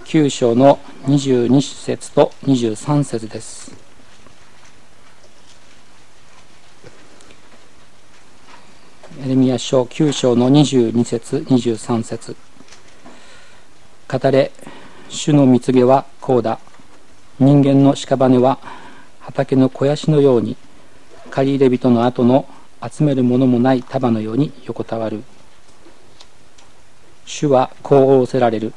9章の22節と23節です。エレミヤ書9章の22節23節。語れ、主の蜜毛はこうだ。人間の屍は畑の肥やしのように、借り入れ人の後の集めるものもない束のように横たわる。主はこう仰せられる。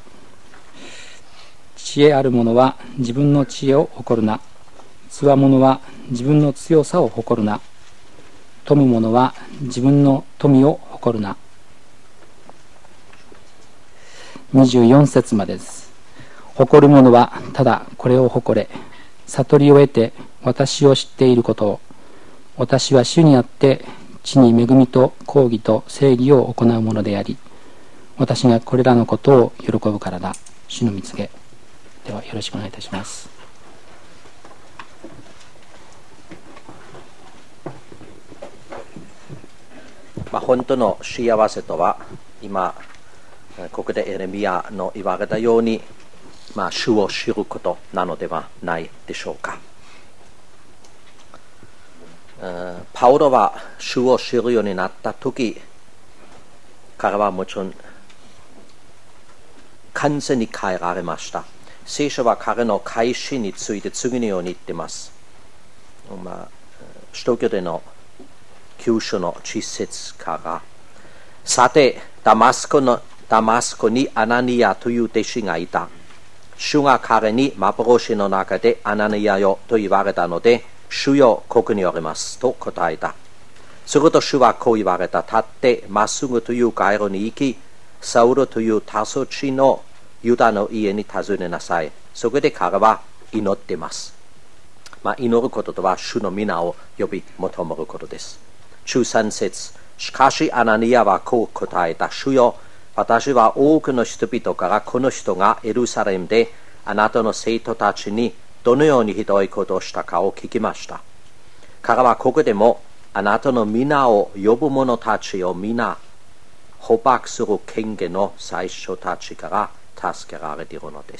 知恵ある者は自分の知恵を誇るな。強者は自分の強さを誇るな。富む者は自分の富を誇るな。24節までです。誇る者はただこれを誇れ。悟りを得て私を知っていることを。私は主にあって地に恵みと公義と正義を行うものであり、私がこれらのことを喜ぶからだ。主の蜜毛。ではよろしくお願いいたします。 本当の幸せとは、今ここでエレミヤの言われたように、主を知ることなのではないでしょうか。パウロは主を知るようになった時、彼はもちろん完全に変えられました。聖書は彼の改心について次のように言っています。使徒行伝の9章の10節から、さてダマスコにアナニアという弟子がいた。主が彼に幻の中でアナニアよと言われたので、主よここにおりますと答えた。すると主はこう言われた。立ってまっすぐという街路に行き、サウルというタソ地のユダの家に訪ねなさい。そこで彼は祈っています。祈ることとは主の皆を呼び求めることです。13節。しかしアナニアはこう答えた。主よ、私は多くの人々からこの人がエルサレムであなたの生徒たちにどのようにひどいことをしたかを聞きました。彼はここでもあなたの皆を呼ぶ者たちを皆捕獲する権限の最初たちから助けられているのです。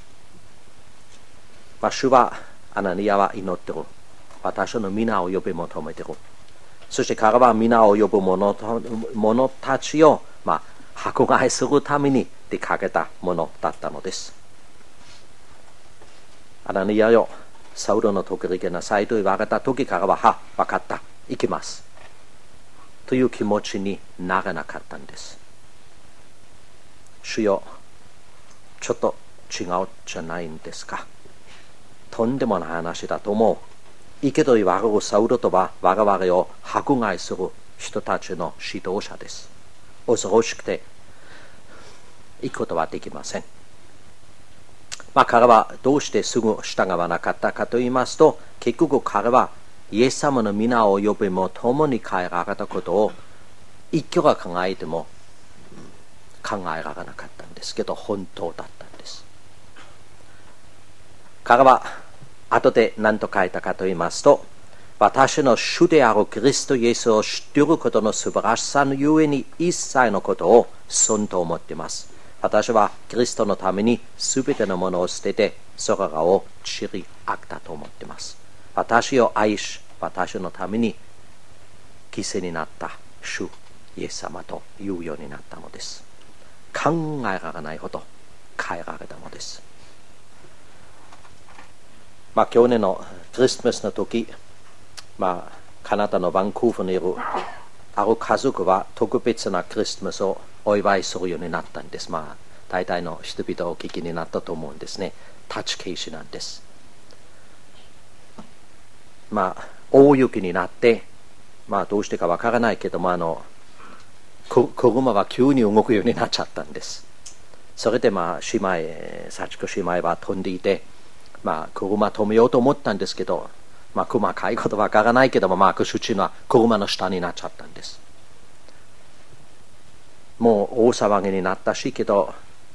主はアナニアは祈っている。私の皆を呼び求めている。そして彼は皆を呼ぶ者たちを迫害するために出かけたものだったのです。アナニアよ、サウルのところに行きなさいと言われた時からは、分かった、行きますという気持ちにならなかったんです。主よ、ちょっと違うじゃないんですか。とんでもない話だと思う。いいけど言われるサウルとは我々を迫害する人たちの指導者です。恐ろしくて行くことはできません。彼はどうしてすぐ従わなかったかと言いますと、結局彼はイエス様の皆を呼び求めに変えられたことをいくら考えても考えられなかったんですけど、本当だったんです。彼は後で何と書いたかと言いますと、私の主であるキリストイエスを知っていることの素晴らしさのゆえに一切のことを損と思っています。私はキリストのためにすべてのものを捨ててそれらを散りあげたと思っています。私を愛し、私のために犠牲になった主イエス様というようになったのです。考えられないほど変えられたのです。去年のクリスマスの時、カナダのバンクーバーにいるある家族は特別なクリスマスをお祝いするようになったんです。大体の人々をお聞きになったと思うんですね。立ち消しなんです。大雪になって、どうしてかわからないけども、車は急に動くようになっちゃったんです。それで幸子姉妹は飛んでいて、車止めようと思ったんですけど、細かいことわからないけども、主人は車の下になっちゃったんです。もう大騒ぎになったしけど、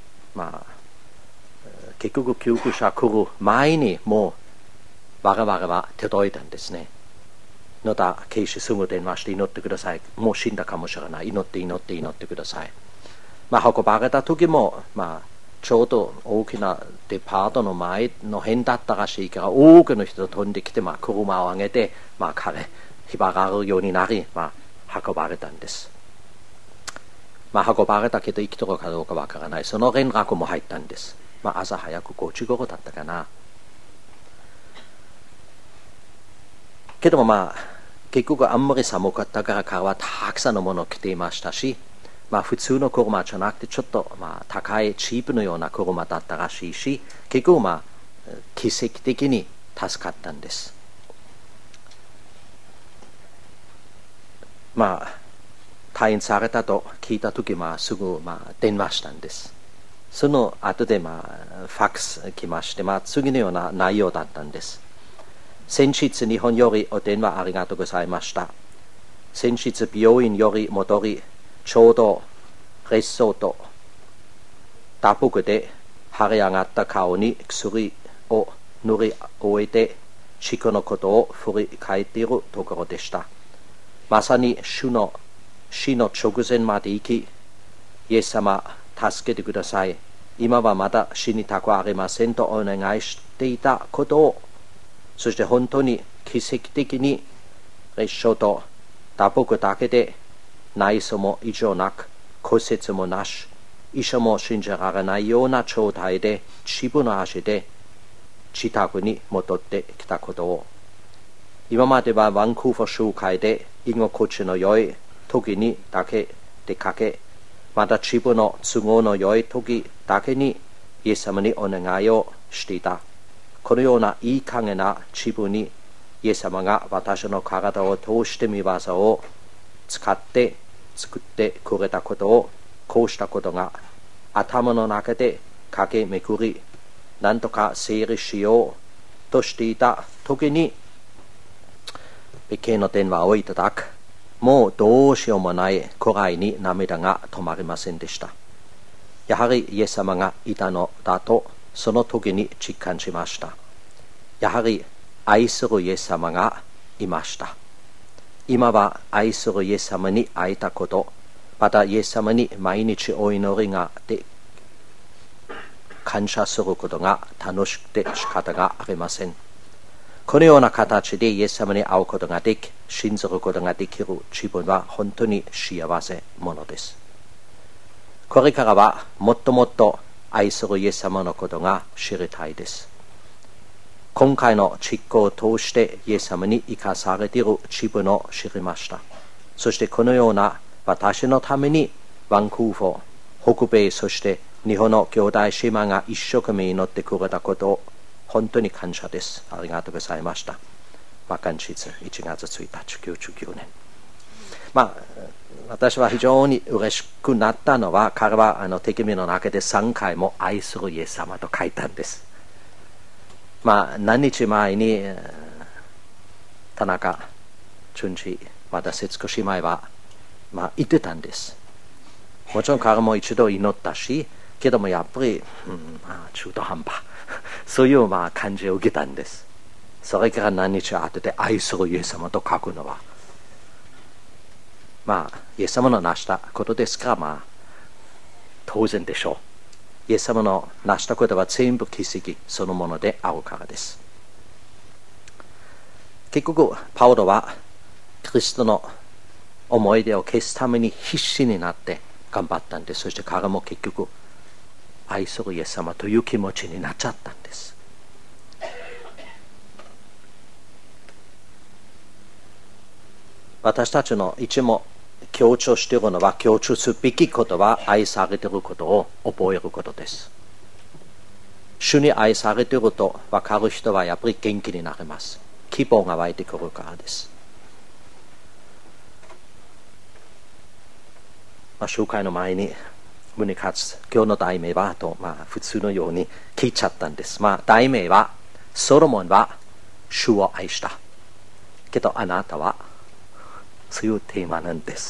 結局救急車来る前にもう我々は届いたんですね。野田警視すぐ電話して祈ってください。もう死んだかもしれない。祈ってください。運ばれた時も、 ちょうど大きなデパートの前の辺だったらしいから、多くの人が飛んできて、車を上げて、彼、火が上がるようになり、運ばれたんです。運ばれたけど生きとるかどうかわからない。その連絡も入ったんです。朝早く5時頃だったかな。けども結局あんまり寒かったから彼はたくさんのものを着ていましたし、普通の車じゃなくてちょっと高いチープのような車だったらしいし、結局奇跡的に助かったんです。退院されたと聞いたときすぐ電話したんです。その後でファックス来まして、次のような内容だったんです。先日日本よりお電話ありがとうございました。先日病院より戻り、ちょうどレッソーと打撲で腫れ上がった顔に薬を塗り終えて、事故のことを振り返っているところでした。まさに死の直前まで行き、イエス様助けてください、今はまだ死にたくありませんとお願いしていたことを、そして本当に奇跡的に裂傷と打撲だけで内臓も異常なく骨折もなし、医者も信じられないような状態で自分の足で自宅に戻ってきたことを、今まではバンクーバー集会で居心地の良い時にだけ出かけ、また自分の都合の良い時だけにイエス様にお願いをしていた。このようないい加減な自分にイエス様が私の体を通して御業を使って作ってくれたことを、こうしたことが頭の中で駆け巡り、なんとか整理しようとしていた時に、別件の電話をいただく。もうどうしようもないくらいに涙が止まりませんでした。やはりイエス様がいたのだとその時に実感しました。やはり愛するイエス様がいました。今は愛するイエス様に会えたこと、またイエス様に毎日お祈りがで感謝することが楽しくて仕方がありません。このような形でイエス様に会うことができ、信じることができる自分は本当に幸せ者です。これからはもっともっと愛するイエス様のことが知りたいです。今回の実行を通してイエス様に生かされている自分を知りました。そしてこのような私のためにバンクーバー、北米、そして日本の兄弟姉妹が一生懸命祈ってくれたことを本当に感謝です。ありがとうございました。元日1月1日99年。私は非常に嬉しくなったのは、彼は手紙の中で3回も愛するイエス様と書いたんです。何日前に田中淳二、また節子姉妹は言ってたんです。もちろん彼も一度祈ったし、けどもやっぱり、中途半端そういう感じを受けたんです。それから何日後で愛するイエス様と書くのは、イエス様の成したことですから、当然でしょう。イエス様の成したことは全部奇跡そのものであるからです。結局パウロはキリストの思い出を消すために必死になって頑張ったんです。そして彼も結局愛するイエス様という気持ちになっちゃったんです。私たちのいつも強調しているのは、強調すべきことは愛されていることを覚えることです。主に愛されていると分かる人はやっぱり元気になります。希望が湧いてくるからです。集会の前に宗勝、今日の題名はと、普通のように聞いちゃったんです。題名はソロモンは主を愛した。けどあなたはそういうテーマなんです。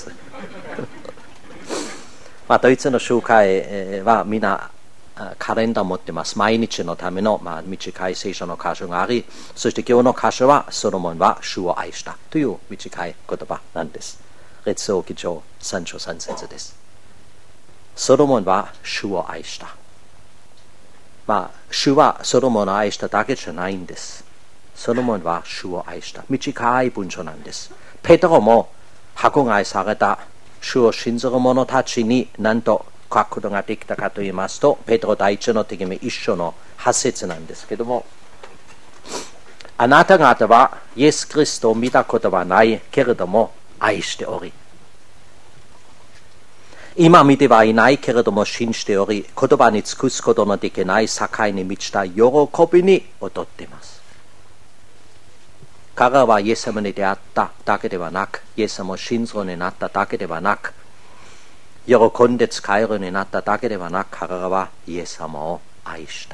ドイツの集会はみんなカレンダーを持ってます。毎日のための、短い聖書の箇所があり、そして今日の箇所はソロモンは主を愛したという短い言葉なんです。列王記上3章3節です。ソロモンは主を愛した。 主はソロモンを愛しただけじゃないんです。ソロモンは主を愛した。短い文章なんです。ペテロも迫害された主を信じる者たちに何と書くことができたかと言いますと、ペテロ第一の手紙1章の8節なんですけども、あなた方はイエス・キリストを見たことはないけれども愛しており、今見てはいないけれども信じており、言葉に尽くすことのできない境に満ちた喜びに踊っています。彼らはイエス様に出会っただけではなく、イエス様を信ずるようになっただけではなく、喜んで使えるようになっただけではなく、彼らはイエス様を愛した。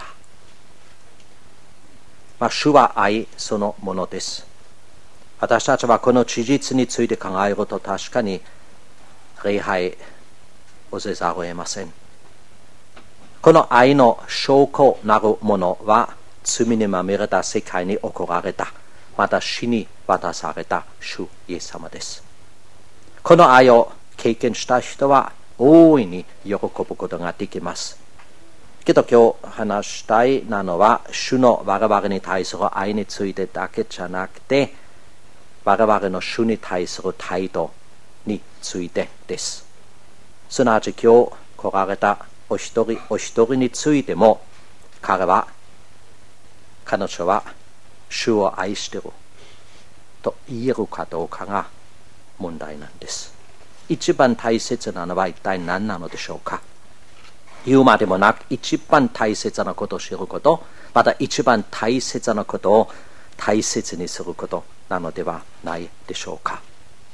主は愛そのものです。私たちはこの事実について考えると、確かに礼拝をせざるを得ません。この愛の証拠なるものは、罪にまみれた世界に送られた、また死に渡された主イエス様です。この愛を経験した人は大いに喜ぶことができます。けど今日話したいのは、主の我々に対する愛についてだけじゃなくて、我々の主に対する態度についてです。すなわち今日来られたお一人お一人についても、彼女は主を愛していると言えるかどうかが問題なんです。一番大切なのは一体何なのでしょうか。言うまでもなく、一番大切なことを知ること、また一番大切なことを大切にすることなのではないでしょうか。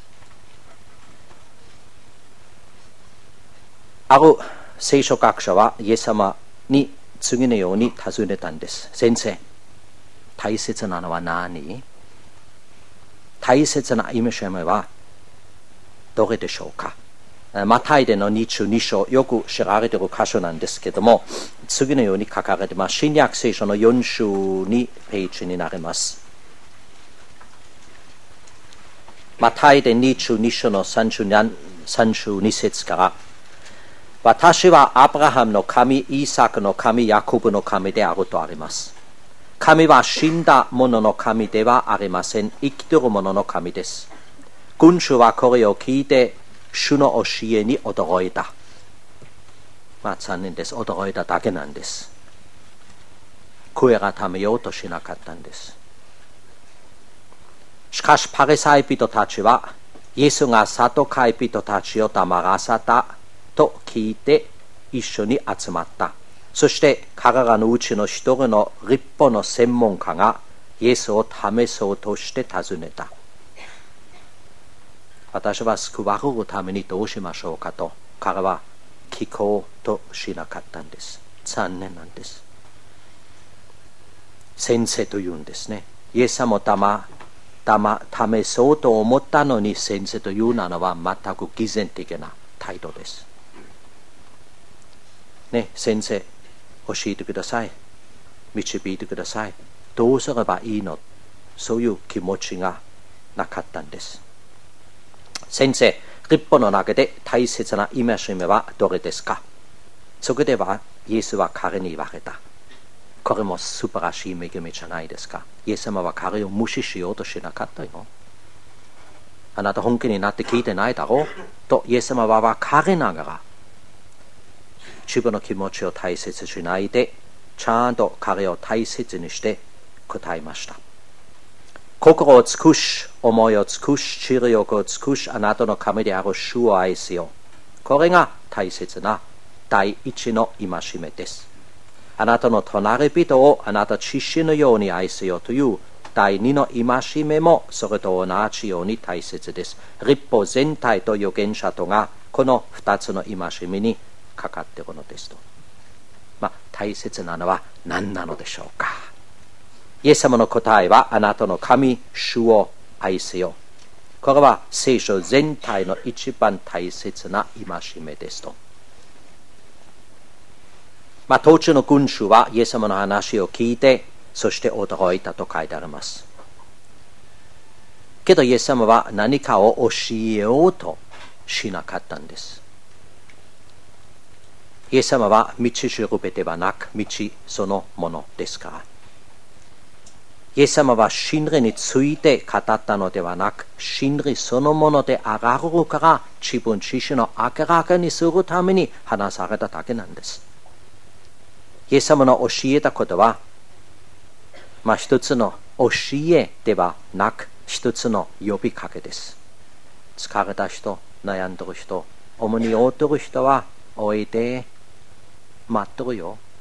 ある聖書学者はイエス様に次のように尋ねたんです。先生、大切なのは何？大切な戒めはどれでしょうか。マタイでの22章、よく知られている箇所なんですけども、次のように書かれています。新約聖書の42ページになります。マタイで22章の32節から、私はアブラハムの神、イサクの神、ヤコブの神であるとあります。神は死んだ者の神ではありません。生きている者の神です。群衆はこれを聞いて、主の教えに驚いた。残念です。驚いただけなんです。悔い改めようとしなかったんです。しかしパリサイ人たちは、イエスがサドカイ人たちを黙らせたと聞いて一緒に集まった。そして彼らのうちの一人の律法の専門家がイエスを試そうとして尋ねた。私は救われるためにどうしましょうかと彼は聞こうとしなかったんです。残念なんです。先生と言うんですね。イエス様を試そうと思ったのに先生というのは全く偽善的な態度です。ね、先生、教えてください。導いてください。どうすればいいの？そういう気持ちがなかったんです。先生、律法の中で大切な戒めはどれですか？そこではイエスは彼に言われた。これも素晴らしい恵みじゃないですか。イエス様は彼を無視しようとしなかったよ。あなた本気になって聞いてないだろうとイエス様は分かりながら、自分の気持ちを大切にしないで、ちゃんと彼を大切にして答えました。心を尽くし、思いを尽くし、知力を尽くし、あなたの神である主を愛せよ。これが大切な第一の戒めです。あなたの隣人をあなた自身のように愛せよという第二の戒めもそれと同じように大切です。律法全体と預言者とがこの二つの戒めにかかっているのですと。大切なのは何なのでしょうか。イエス様の答えは、あなたの神、主を愛せよ。これは聖書全体の一番大切な戒めですと。当中の群衆はイエス様の話を聞いて、そして驚いたと書いてあります。けどイエス様は何かを教えようとしなかったんです。 イエス様は道しるべではなく、道そのものですから。イエス様は真理について語ったのではなく、真理そのものであられるから自分自身を明らかにするために話されただけなんです。イエス様の教えたことは、一つの教えではなく、一つの呼びかけです。疲れた人、悩んでる人、重荷を負ってる人は、おいで、待ってるよ。